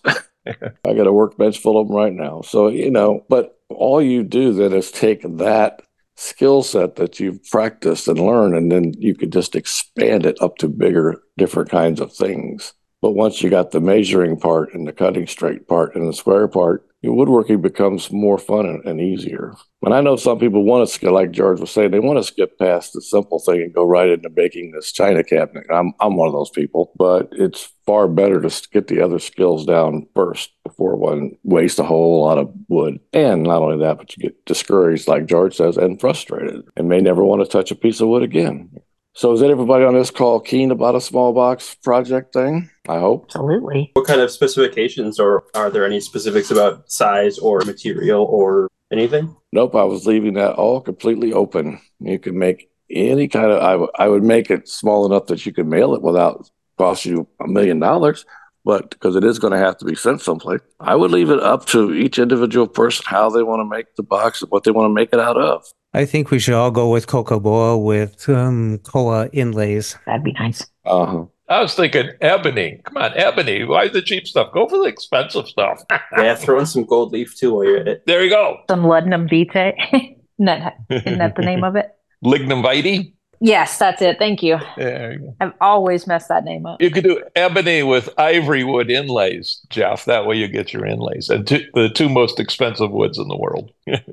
I got a workbench full of them right now. So, you know, but all you do then is take that skill set that you've practiced and learned, and then you could just expand it up to bigger, different kinds of things. But once you got the measuring part and the cutting straight part and the square part, your woodworking becomes more fun and, and easier. And I know some people want to skip, like George was saying, they want to skip past the simple thing and go right into making this china cabinet. I'm I'm one of those people, but it's far better to get the other skills down first before one wastes a whole lot of wood. And not only that, but you get discouraged, like George says, and frustrated, and may never want to touch a piece of wood again. So is everybody on this call keen about a small box project thing? I hope. Absolutely. What kind of specifications, or are there any specifics about size or material or anything? Nope, I was leaving that all completely open. You can make any kind of, I, w- I would make it small enough that you could mail it without cost you a million dollars, but because it is going to have to be sent someplace, I would leave it up to each individual person how they want to make the box and what they want to make it out of. I think we should all go with Kokoboa with um, Koa inlays. That'd be nice. Uh-huh. I was thinking ebony. Come on, ebony. Why the cheap stuff? Go for the expensive stuff. Yeah, throw in some gold leaf too while you're at it. There you go. Some Ludnum Vitae. Isn't that, isn't that the name of it? Lignum vitae. Yes, that's it. Thank you. There you go. I've always messed that name up. You could do ebony with ivory wood inlays, Jeff. That way you get your inlays. And two, the two most expensive woods in the world.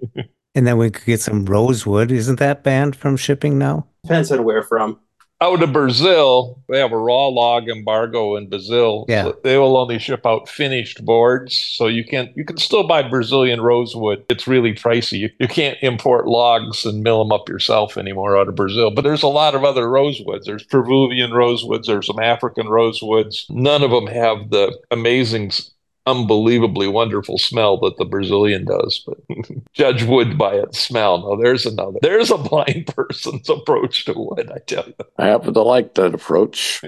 And then we could get some rosewood. Isn't that banned from shipping now? Depends on where from. Out of Brazil, they have a raw log embargo in Brazil. Yeah. So they will only ship out finished boards. So you can you can still buy Brazilian rosewood. It's really pricey. You, you can't import logs and mill them up yourself anymore out of Brazil. But there's a lot of other rosewoods. There's Peruvian rosewoods. There's some African rosewoods. None of them have the amazing, unbelievably wonderful smell that the Brazilian does. But judge wood by its smell. No, there's another. There's a blind person's approach to wood, I tell you. I happen to like that approach.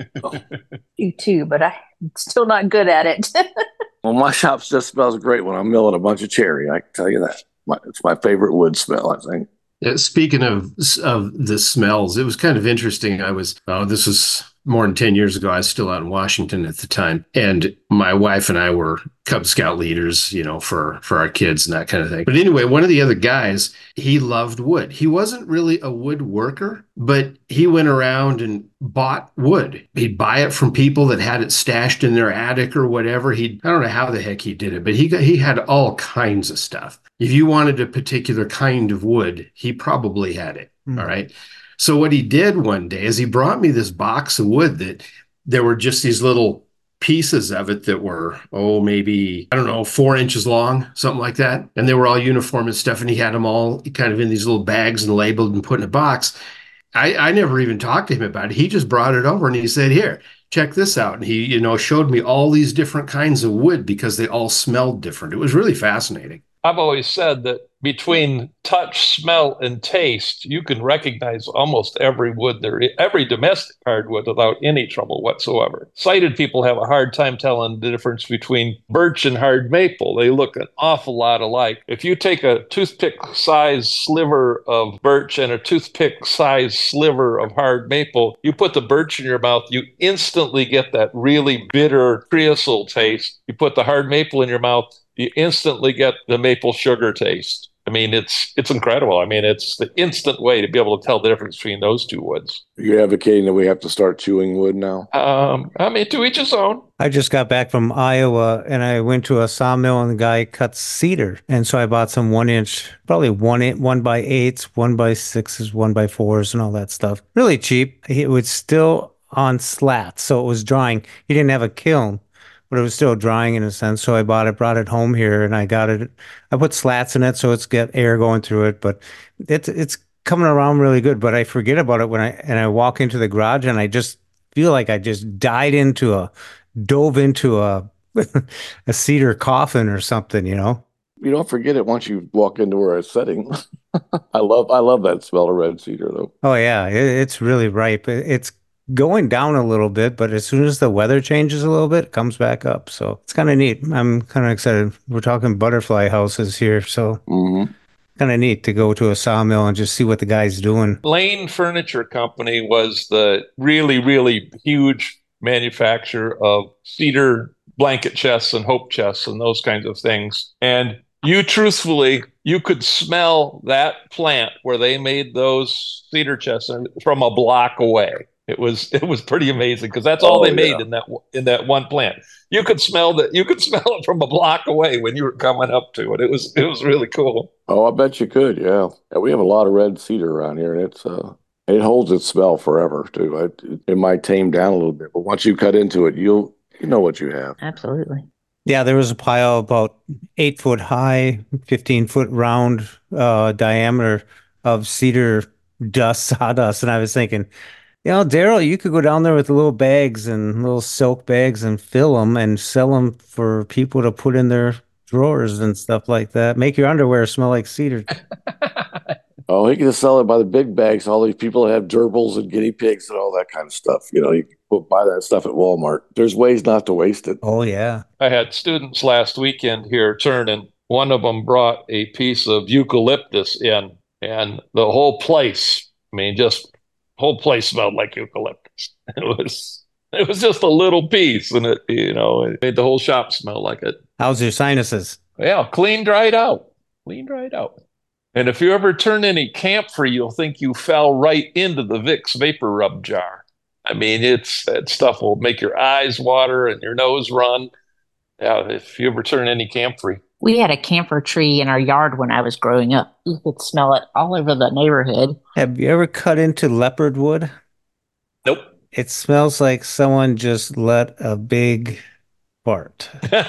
You too, but I'm still not good at it. Well, my shop just smells great when I'm milling a bunch of cherry. I can tell you that. My, it's my favorite wood smell, I think. Uh, Speaking of of the smells, it was kind of interesting. I was, oh, this was more than ten years ago. I was still out in Washington at the time. And my wife and I were Cub Scout leaders, you know, for, for our kids and that kind of thing. But anyway, one of the other guys, he loved wood. He wasn't really a woodworker, but he went around and bought wood. He'd buy it from people that had it stashed in their attic or whatever. He, I don't know how the heck he did it, but he got, he had all kinds of stuff. If you wanted a particular kind of wood, he probably had it. Mm. All right. So what he did one day is he brought me this box of wood that there were just these little pieces of it that were, oh, maybe, I don't know, four inches long, something like that. And they were all uniform and stuff. And he had them all kind of in these little bags and labeled and put in a box. I, I never even talked to him about it. He just brought it over and he said, here, check this out. And he, you know, showed me all these different kinds of wood because they all smelled different. It was really fascinating. I've always said that between touch, smell, and taste, you can recognize almost every wood there, every domestic hardwood without any trouble whatsoever. Sighted people have a hard time telling the difference between birch and hard maple. They look an awful lot alike. If you take a toothpick-sized sliver of birch and a toothpick-sized sliver of hard maple, you put the birch in your mouth, you instantly get that really bitter creosote taste. You put the hard maple in your mouth, you instantly get the maple sugar taste. I mean, it's it's incredible. I mean, it's the instant way to be able to tell the difference between those two woods. You're advocating that we have to start chewing wood now? Um, I mean, to each his own. I just got back from Iowa and I went to a sawmill and the guy cuts cedar. And so I bought some one inch, probably one, one by eights, one by sixes, one by fours and all that stuff. Really cheap. It was still on slats. So it was drying. He didn't have a kiln, but it was still drying in a sense. So I bought it, brought it home here, and I got it. I put slats in it so it's got air going through it, but it's it's coming around really good. But I forget about it when I and I walk into the garage and I just feel like I just died into a, dove into a a cedar coffin or something, you know. You don't forget it once you walk into where it's setting. I love I love that smell of red cedar though. Oh yeah, it, it's really ripe. It, it's going down a little bit, but as soon as the weather changes a little bit, it comes back up. So it's kind of neat. I'm kind of excited. We're talking butterfly houses here, so mm-hmm. kind of neat to go to a sawmill and just see what the guy's doing. Lane Furniture Company was the really, really huge manufacturer of cedar blanket chests and hope chests and those kinds of things. And you truthfully, you could smell that plant where they made those cedar chests from a block away. It was it was pretty amazing because that's all oh, they made yeah. in that in that one plant. You could smell that. You could smell it from a block away when you were coming up to it. It was it was really cool. Oh, I bet you could. Yeah, yeah we have a lot of red cedar around here, and it's uh it holds its smell forever too. It, it might tame down a little bit, but once you cut into it, you'll you know what you have. Absolutely. Yeah, there was a pile about eight foot high, fifteen foot round uh, diameter of cedar dust, sawdust, and I was thinking, you know, Daryl, you could go down there with little bags and little silk bags and fill them and sell them for people to put in their drawers and stuff like that. Make your underwear smell like cedar. Oh, he can just sell it by the big bags. All these people that have gerbils and guinea pigs and all that kind of stuff. You know, you can buy that stuff at Walmart. There's ways not to waste it. Oh, yeah. I had students last weekend here turning. One of them brought a piece of eucalyptus in, and the whole place, I mean, just whole place smelled like eucalyptus. It was it was just a little piece, and it you know it made the whole shop smell like it. How's your sinuses? Yeah, clean dried out, clean dried out. And if you ever turn any camphor, you'll think you fell right into the Vicks vapor rub jar. I mean, it's that stuff will make your eyes water and your nose run. Yeah, if you ever turn any camphor. We had a camphor tree in our yard when I was growing up. You could smell it all over the neighborhood. Have you ever cut into leopard wood? Nope. It smells like someone just let a big fart.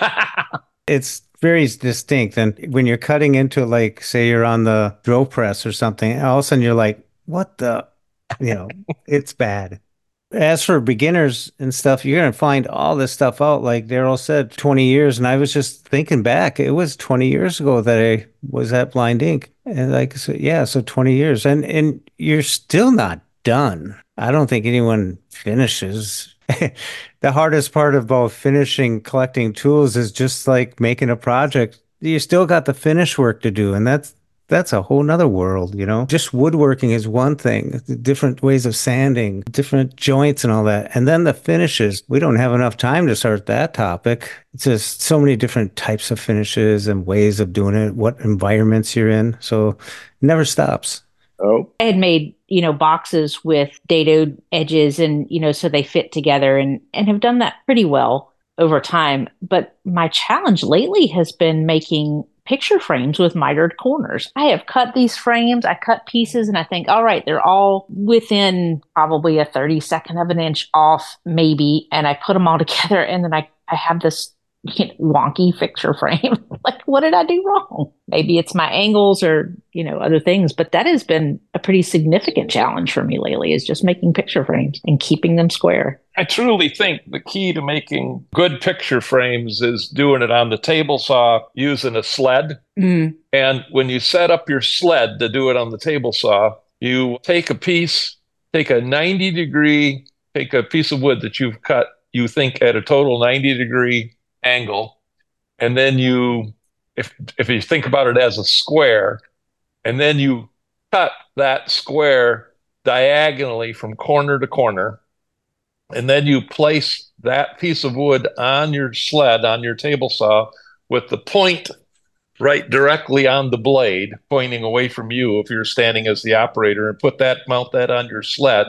It's very distinct. And when you're cutting into, like, say you're on the drill press or something, all of a sudden you're like, what the, you know, it's bad. As for beginners and stuff, you're going to find all this stuff out. Like Daryl said, twenty years. And I was just thinking back, it was twenty years ago that I was at Blind Ink. And like, so, yeah, so twenty years. And, and you're still not done. I don't think anyone finishes. The hardest part about finishing collecting tools is just like making a project. You still got the finish work to do. And that's, That's a whole nother world, you know? Just woodworking is one thing, different ways of sanding, different joints and all that. And then the finishes, we don't have enough time to start that topic. It's just so many different types of finishes and ways of doing it, what environments you're in. So it never stops. Oh, I had made, you know, boxes with dadoed edges and, you know, so they fit together and, and have done that pretty well over time. But my challenge lately has been making picture frames with mitered corners. I have cut these frames, I cut pieces, and I think, all right, they're all within probably a thirty-second of an inch off, maybe. And I put them all together, and then I, I have this, you know, wonky picture frame. Like, what did I do wrong? Maybe it's my angles or, you know, other things. But that has been a pretty significant challenge for me lately, is just making picture frames and keeping them square. I truly think the key to making good picture frames is doing it on the table saw using a sled. Mm. And when you set up your sled to do it on the table saw, you take a piece, take a ninety degree, take a piece of wood that you've cut, you think at a total ninety degree angle. And then you, if if you think about it as a square, and then you cut that square diagonally from corner to corner. And then you place that piece of wood on your sled, on your table saw, with the point right directly on the blade, pointing away from you if you're standing as the operator, and put that, mount that on your sled.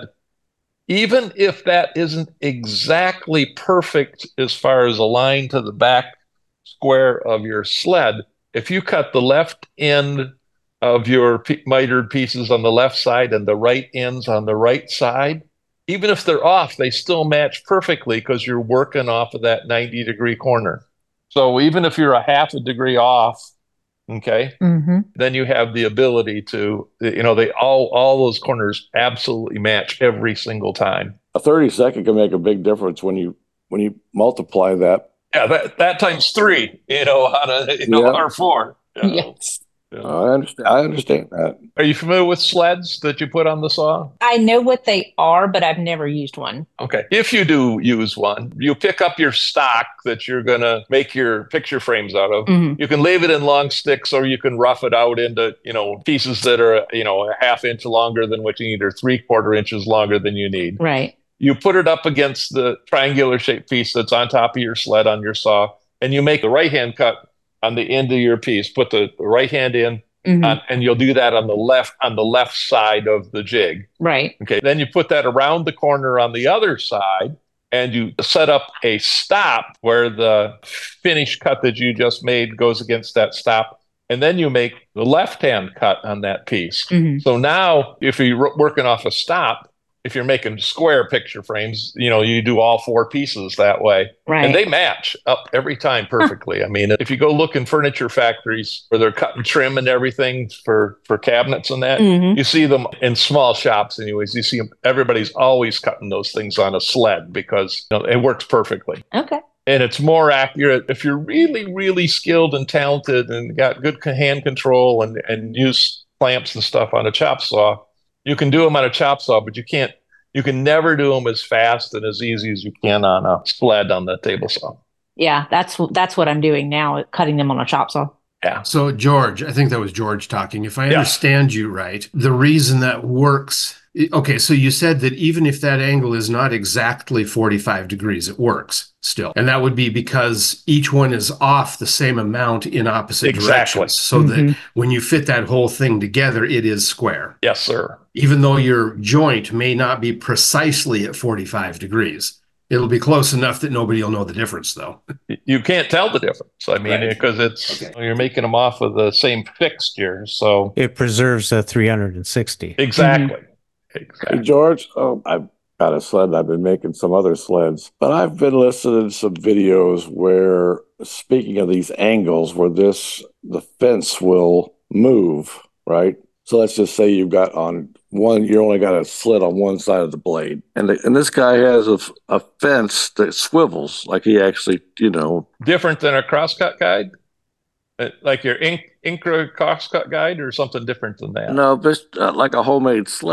Even if that isn't exactly perfect as far as aligned to the back square of your sled, if you cut the left end of your mitered pieces on the left side and the right ends on the right side, even if they're off, they still match perfectly because you're working off of that ninety degree corner. So even if you're a half a degree off, okay, mm-hmm. then you have the ability to, you know, they all, all those corners absolutely match every single time. A thirty second can make a big difference when you when you multiply that. Yeah, that, that times three, you know, on a, you know, Yeah. or four. You know. Yes. I understand. I understand that. Are you familiar with sleds that you put on the saw? I know what they are, but I've never used one. Okay. If you do use one, you pick up your stock that you're going to make your picture frames out of. Mm-hmm. You can leave it in long sticks, or you can rough it out into, you know, pieces that are, you know, a half inch longer than what you need, or three quarter inches longer than you need. Right. You put it up against the triangular shaped piece that's on top of your sled on your saw, and you make the right hand cut on the end of your piece. Put the right hand in. Mm-hmm. Uh, and you'll do that on the left on the left side of the jig. Right. Okay. Then you put that around the corner on the other side, and you set up a stop where the finished cut that you just made goes against that stop. And then you make the left-hand cut on that piece. Mm-hmm. So now, if you're working off a stop, if you're making square picture frames, you know, you do all four pieces that way. Right. And they match up every time perfectly. I mean, if you go look in furniture factories where they're cutting trim and everything for, for cabinets and that, Mm-hmm. you see them in small shops anyways. You see them, everybody's always cutting those things on a sled because, you know, it works perfectly. Okay. And it's more accurate if you're really, really skilled and talented and got good hand control and, and use clamps and stuff on a chop saw. You can do them on a chop saw, but you can't, you can never do them as fast and as easy as you can on a sled on the table saw. Yeah, that's that's what I'm doing now, cutting them on a chop saw. Yeah. So, George, I think that was George talking. If I Yeah. understand you right, the reason that works. Okay, so you said that even if that angle is not exactly forty-five degrees, it works still. And that would be because each one is off the same amount in opposite Exactly. directions. So Mhm. that when you fit that whole thing together, it is square. Yes, sir. Even though your joint may not be precisely at forty-five degrees. It'll be close enough that nobody will know the difference, though. You can't tell the difference. I mean, Right. because it's, Okay. you're making them off of the same fixture. So It preserves a three hundred sixty. exactly. Hey, Exactly. George, um, I've got a sled. I've been making some other sleds, but I've been listening to some videos where, speaking of these angles, where this the fence will move, right? So let's just say you've got on one, you only got a slit on one side of the blade, and the, and this guy has a, a fence that swivels, like he actually, you know, Different than a crosscut guide? Uh, Like your ink, Incra crosscut guide or something different than that? no, just uh, like a homemade sled.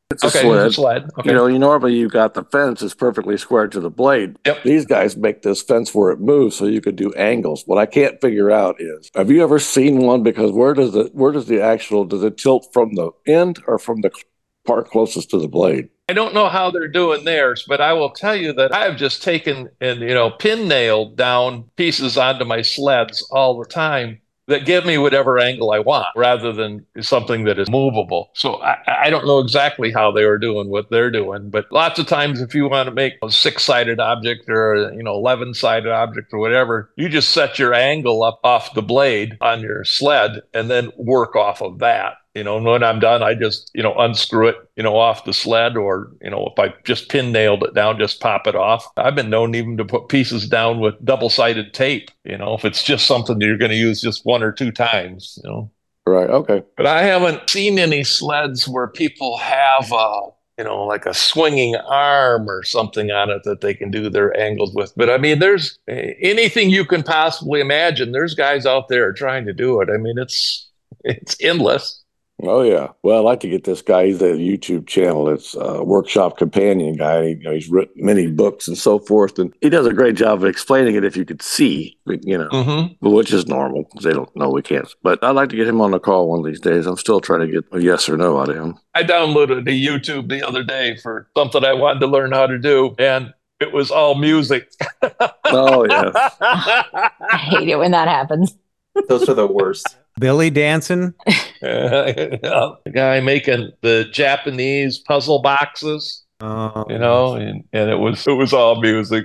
It's a Okay, sled. it's a sled. Okay. You know, you normally you got the fence is perfectly square to the blade. Yep. These guys make this fence where it moves so you could do angles. What I can't figure out is, have you ever seen one? Because where does it, where does the actual, does it tilt from the end or from the part closest to the blade? I don't know how they're doing theirs, but I will tell you that I've just taken and, you know, pin nailed down pieces onto my sleds all the time that give me whatever angle I want rather than something that is movable. So I, I don't know exactly how they are doing what they're doing, but lots of times if you want to make a six-sided object or, you know, eleven-sided object or whatever, you just set your angle up off the blade on your sled and then work off of that. You know, and when I'm done, I just, you know, unscrew it, you know, off the sled, or, you know, if I just pin nailed it down, just pop it off. I've been known even to put pieces down with double-sided tape, you know, if it's just something that you're going to use just one or two times, you know. Right. Okay. But I haven't seen any sleds where people have, uh, you know, like a swinging arm or something on it that they can do their angles with. But I mean, there's anything you can possibly imagine. There's guys out there trying to do it. I mean, it's it's endless. Oh, yeah. Well, I like to get this guy. He's a YouTube channel. It's a Workshop Companion guy. He, you know, he's written many books and so forth. And he does a great job of explaining it if you could see, you know, Mm-hmm. which is normal because they don't know we can't. But I'd like to get him on the call one of these days. I'm still trying to get a yes or no out of him. I downloaded a YouTube the other day for something I wanted to learn how to do, and it was all music. Oh, yeah. I hate it when that happens. Those are the worst. Billy dancing. The guy making the Japanese puzzle boxes, Oh, you know, and, and it was it was all music.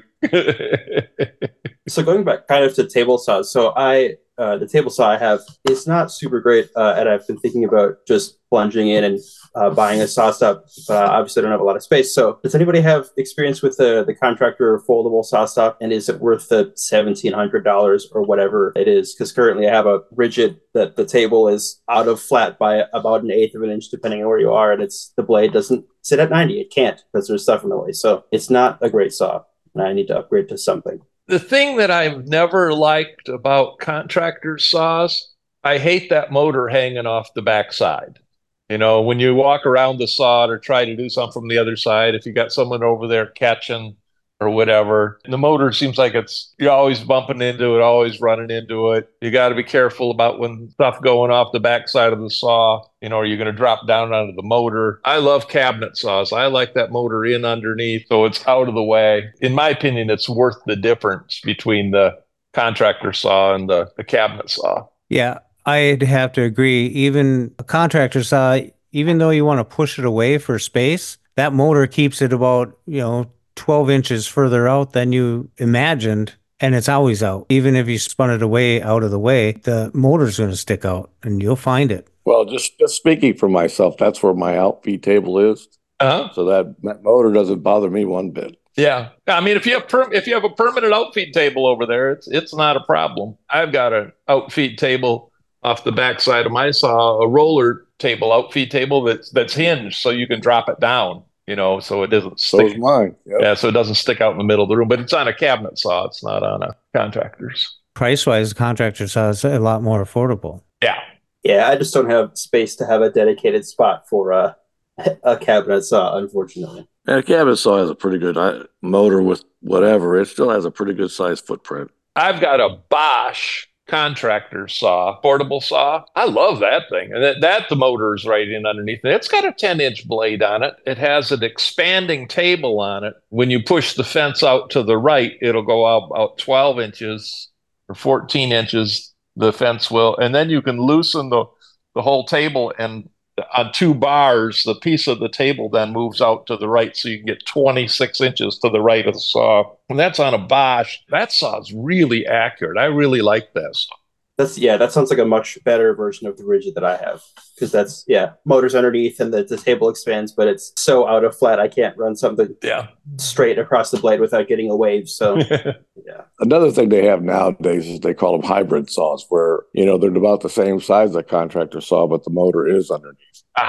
So going back kind of to table saws. So I, uh, the table saw I have is not super great, uh, and I've been thinking about just plunging in and uh, buying a saw stop. But obviously, I don't have a lot of space. So does anybody have experience with the the contractor foldable saw stop? And is it worth the seventeen hundred dollars or whatever it is? Because currently, I have a rigid that the table is out of flat by about an eighth of an inch, depending on where you are, and it's the blade doesn't sit at ninety. It can't because there's stuff in the way. So it's not a great saw, and I need to upgrade to something. The thing that I've never liked about contractor saws, I hate that motor hanging off the backside. You know, when you walk around the saw or try to do something from the other side, if you got someone over there catching or whatever, the motor seems like it's, you're always bumping into it, always running into it. You got to be careful about when stuff going off the backside of the saw, you know, are you going to drop down onto the motor? I love cabinet saws. I like that motor in underneath, so it's out of the way. In my opinion, it's worth the difference between the contractor saw and the, the cabinet saw. Yeah, I'd have to agree. Even a contractor saw, even though you want to push it away for space, that motor keeps it about, you know, twelve inches further out than you imagined, and it's always out. Even if you spun it away out of the way, the motor's going to stick out, and you'll find it. Well, just, just speaking for myself, that's where my outfeed table is. Uh-huh. So that, that motor doesn't bother me one bit. Yeah, I mean, if you have per- if you have a permanent outfeed table over there, it's it's not a problem. I've got an outfeed table off the backside of my saw, a roller table, outfeed table that's that's hinged, so you can drop it down. You know, so it doesn't So stick. is mine. Yep. Yeah, so it doesn't stick out in the middle of the room, but it's on a cabinet saw. It's not on a contractor's. Price-wise, the contractor saw is a lot more affordable. Yeah. Yeah, I just don't have space to have a dedicated spot for a, a cabinet saw, unfortunately. And a cabinet saw has a pretty good uh, motor with whatever. It still has a pretty good size footprint. I've got a Bosch contractor saw, portable saw. I love that thing. And that, that the motor is right in underneath it. It's got a ten inch blade on it. It has an expanding table on it. When you push the fence out to the right, it'll go out about twelve inches or fourteen inches, the fence will. And then you can loosen the, the whole table, and on two bars, the piece of the table then moves out to the right, so you can get twenty-six inches to the right of the saw. And that's on a Bosch. That saw is really accurate. I really like this. That's yeah, that sounds like a much better version of the rigid that I have, because that's yeah, motors underneath and the, the table expands, but it's so out of flat I can't run something Yeah. straight across the blade without getting a wave. So yeah. Another thing they have nowadays is they call them hybrid saws, where, you know, they're about the same size as a contractor saw, but the motor is underneath. Aha.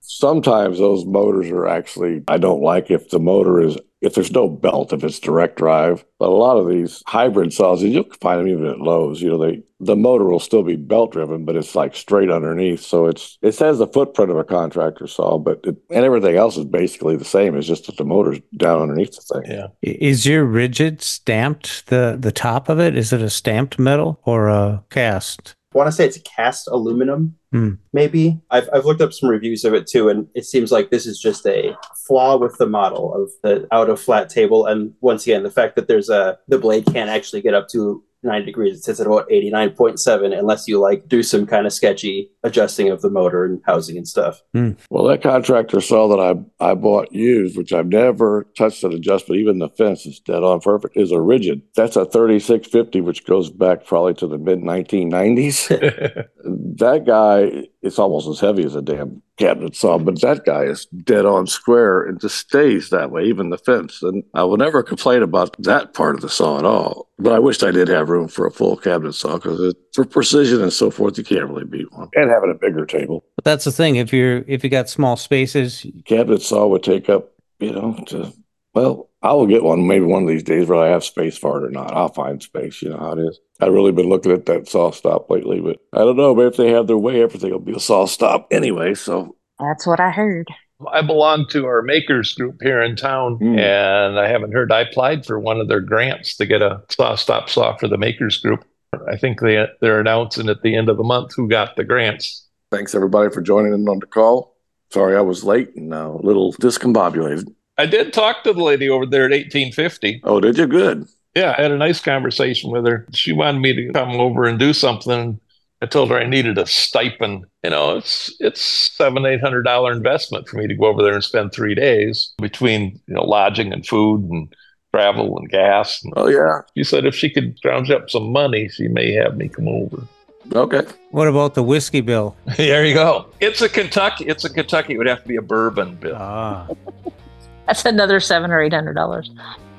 Sometimes those motors are actually, I don't like if the motor is, if there's no belt, if it's direct drive. But a lot of these hybrid saws, you'll find them even at Lowe's, you know, they, the motor will still be belt driven, but it's like straight underneath. So it's, it has the footprint of a contractor saw, but it, and everything else is basically the same. It's just that the motor's down underneath the thing. Yeah. Is your rigid stamped, the, the top of it? Is it a stamped metal or a cast? I want to say it's a cast aluminum, hmm. maybe. I've, I've looked up some reviews of it too, and it seems like this is just a flaw with the model of the out of flat table. And once again, the fact that there's a the blade can't actually get up to ninety degrees. It sits at about eighty-nine point seven unless you like do some kind of sketchy adjusting of the motor and housing and stuff. Hmm. Well, that contractor saw that I I bought used, which I've never touched an adjustment. Even the fence is dead on perfect, is a rigid. That's a thirty-six fifty, which goes back probably to the mid nineteen nineties. That guy, it's almost as heavy as a damn cabinet saw, but that guy is dead on square and just stays that way, even the fence. And I will never complain about that part of the saw at all. But I wished I did have room for a full cabinet saw, because for precision and so forth, you can't really beat one. And having a bigger table. But that's the thing. If you're if you got small spaces, cabinet saw would take up, you know, to, well, I will get one maybe one of these days, whether I have space for it or not. I'll find space. You know how it is. I've really been looking at that saw stop lately, but I don't know. Maybe if they have their way, everything will be a saw stop anyway. So That's what I heard. I belong to our makers group here in town, Mm. and I haven't heard. I applied for one of their grants to get a saw stop saw for the makers group. I think they they're announcing at the end of the month who got the grants. thanks everybody for joining in on the call. Sorry I was late and uh, a little discombobulated. I did talk to the lady over there at eighteen fifty. Oh, did you? Good. Yeah, I had a nice conversation with her. She wanted me to come over and do something. I told her I needed a stipend. You know, it's it's seven, eight hundred dollar investment for me to go over there and spend three days between, you know, lodging and food and travel and gas. And Oh, yeah. she said if she could scrounge up some money, she may have me come over. Okay. what about the whiskey bill? There you go. It's a Kentucky. It's a Kentucky. It would have to be a bourbon bill. Ah, That's another seven or eight hundred dollars.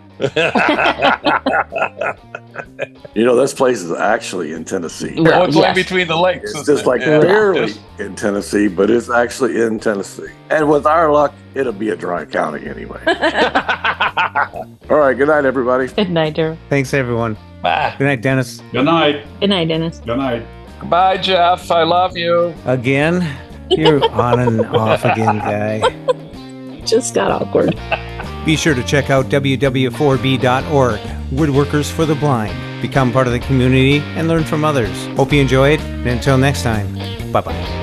You know, this place is actually in Tennessee. Oh, it's Yes. like between the lakes. It's isn't just it? like Yeah. barely Just- in Tennessee, but it's actually in Tennessee. And with our luck, it'll be a dry county anyway. All right. Good night, everybody. Good night, Daryl. thanks everyone. Bye. Good night, Dennis. Good night. Good night, Dennis. Good night. Bye, Jeff. I love you. Again, you're on and off again, guy. Just got awkward. Be sure to check out w w four b dot org, Woodworkers for the Blind. Become part of the community and learn from others. Hope you enjoy it, and until next time, bye-bye.